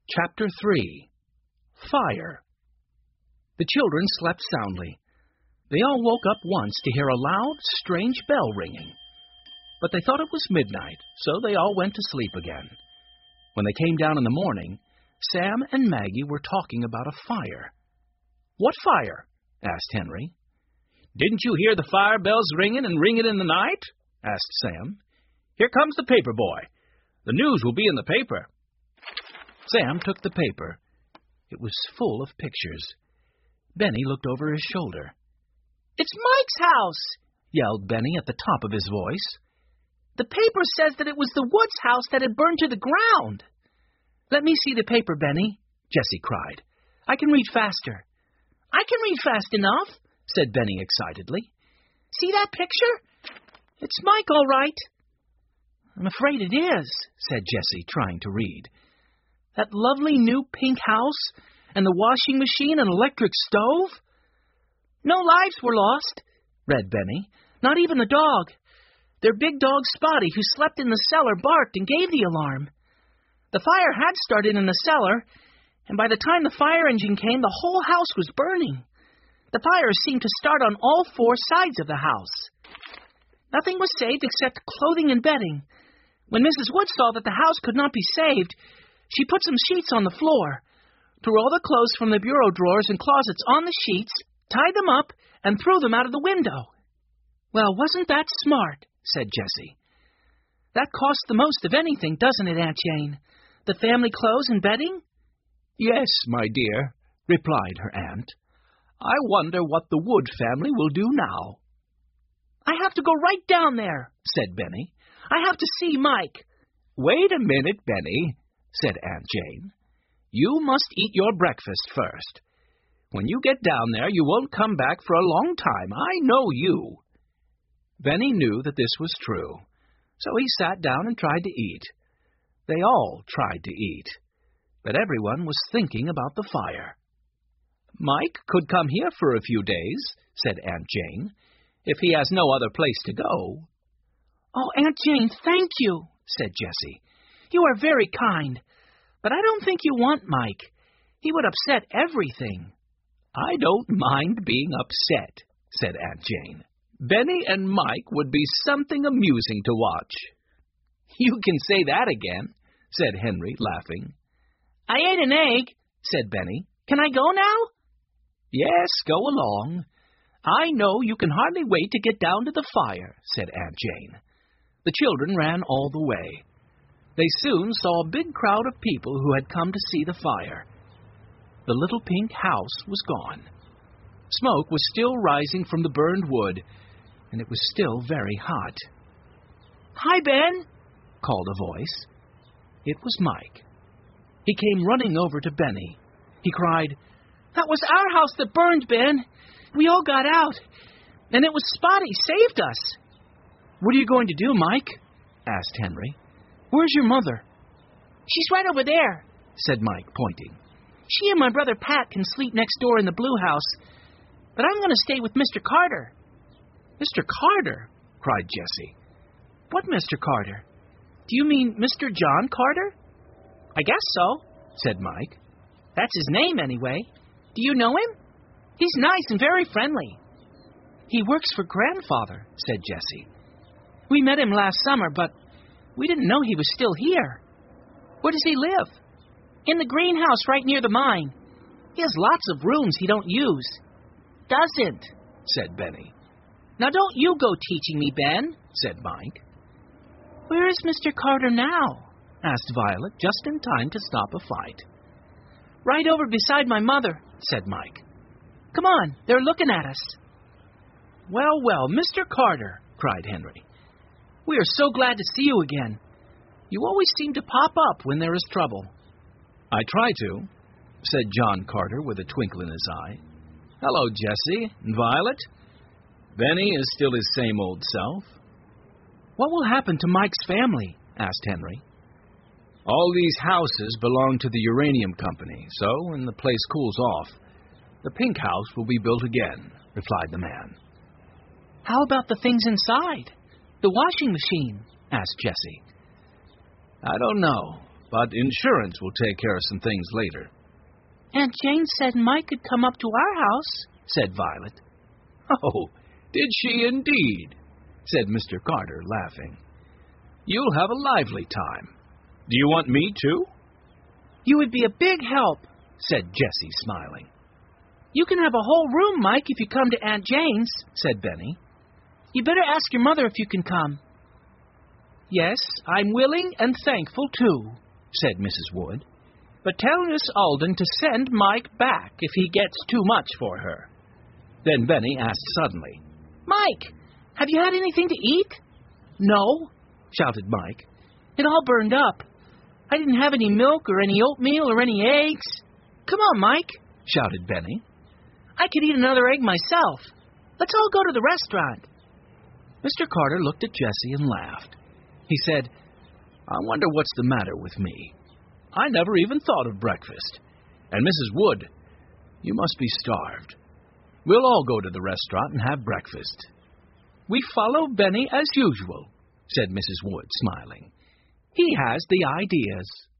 Chapter 3. Fire. The children slept soundly. They all woke up once to hear a loud, strange bell ringing. But they thought it was midnight, so they all went to sleep again. When they came down in the morning, Sam and Maggie were talking about a fire. "What fire?" asked Henry. "Didn't you hear the fire bells ringing and ringing in the night?" asked Sam. "Here comes the paper boy. The news will be in the paper." Sam took the paper. It was full of pictures. Benny looked over his shoulder. "It's Mike's house!" yelled Benny at the top of his voice. "The paper says that it was the Woods house that had burned to the ground." "Let me see the paper, Benny," Jessie cried. "I can read faster." "I can read fast enough," said Benny excitedly. "See that picture? It's Mike, all right." "I'm afraid it is," said Jessie, trying to read. "That lovely new pink house, and the washing machine and electric stove?" "No lives were lost," read Benny. "Not even the dog. Their big dog Spotty, who slept in the cellar, barked and gave the alarm. The fire had started in the cellar, and by the time the fire engine came, the whole house was burning. The fire seemed to start on all four sides of the house. Nothing was saved except clothing and bedding. When Mrs. Wood saw that the house could not be saved, she put some sheets on the floor, threw all the clothes from the bureau drawers and closets on the sheets, tied them up, and threw them out of the window." "Well, wasn't that smart?" said Jessie. "That costs the most of anything, doesn't it, Aunt Jane? The family clothes and bedding?" "Yes, my dear," replied her aunt. "I wonder what the Wood family will do now." "I have to go right down there," said Benny. "I have to see Mike." "Wait a minute, Benny," said Aunt Jane. "You must eat your breakfast first. When you get down there, you won't come back for a long time. I know you." Benny knew that this was true, so he sat down and tried to eat. They all tried to eat, but everyone was thinking about the fire. "Mike could come here for a few days," said Aunt Jane, "if he has no other place to go." "Oh, Aunt Jane, thank you," said Jessie. "You are very kind, but I don't think you want Mike. He would upset everything." "I don't mind being upset," said Aunt Jane. "Benny and Mike would be something amusing to watch." "You can say that again," said Henry, laughing. "I ate an egg," said Benny. "Can I go now?" "Yes, go along. I know you can hardly wait to get down to the fire," said Aunt Jane. The children ran all the way. They soon saw a big crowd of people who had come to see the fire. The little pink house was gone. Smoke was still rising from the burned wood, and it was still very hot. "Hi, Ben," called a voice. It was Mike. He came running over to Benny. He cried, "That was our house that burned, Ben. We all got out, and it was Spotty saved us." "What are you going to do, Mike?" asked Henry. "Where's your mother?" "She's right over there," said Mike, pointing. "She and my brother Pat can sleep next door in the blue house, but I'm going to stay with Mr. Carter." "Mr. Carter?" cried Jessie. "What Mr. Carter? Do you mean Mr. John Carter?" "I guess so," said Mike. "That's his name, anyway. Do you know him? He's nice and very friendly." "He works for Grandfather," said Jessie. "We met him last summer, but we didn't know he was still here. Where does he live?" "In the greenhouse right near the mine. He has lots of rooms he don't use." "Doesn't," said Benny. "Now don't you go teaching me, Ben," said Mike. "Where is Mr. Carter now?" asked Violet, just in time to stop a fight. "Right over beside my mother," said Mike. "Come on, they're looking at us." "Well, well, Mr. Carter," cried Henry. "We are so glad to see you again. You always seem to pop up when there is trouble." "I try to," said John Carter with a twinkle in his eye. "Hello, Jessie and Violet. Benny is still his same old self." "What will happen to Mike's family?" asked Henry. "All these houses belong to the uranium company, so when the place cools off, the pink house will be built again," replied the man. "How about the things inside? The washing machine?" asked Jessie. "I don't know," but insurance will take care of some things later. Aunt Jane said Mike could come up to our house, said Violet. Oh, did she indeed? Said Mr. Carter, laughing. You'll have a lively time. Do you want me too? You would be a big help, said Jessie, smiling. You can have a whole room, Mike, if you come to Aunt Jane's, said Benny. You better ask your mother if you can come. Yes, I'm willing and thankful too, said Mrs. Wood. But tell Miss Alden to send Mike back if he gets too much for her. Then Benny asked suddenly, Mike, have you had anything to eat? No, shouted Mike. It all burned up. I didn't have any milk or any oatmeal or any eggs. Come on, Mike, shouted Benny. I could eat another egg myself. Let's all go to the restaurant. Mr. Carter looked at Jessie and laughed. He said, I wonder what's the matter with me. I never even thought of breakfast. And Mrs. Wood, you must be starved. We'll all go to the restaurant and have breakfast. We follow Benny as usual, said Mrs. Wood, smiling. He has the ideas.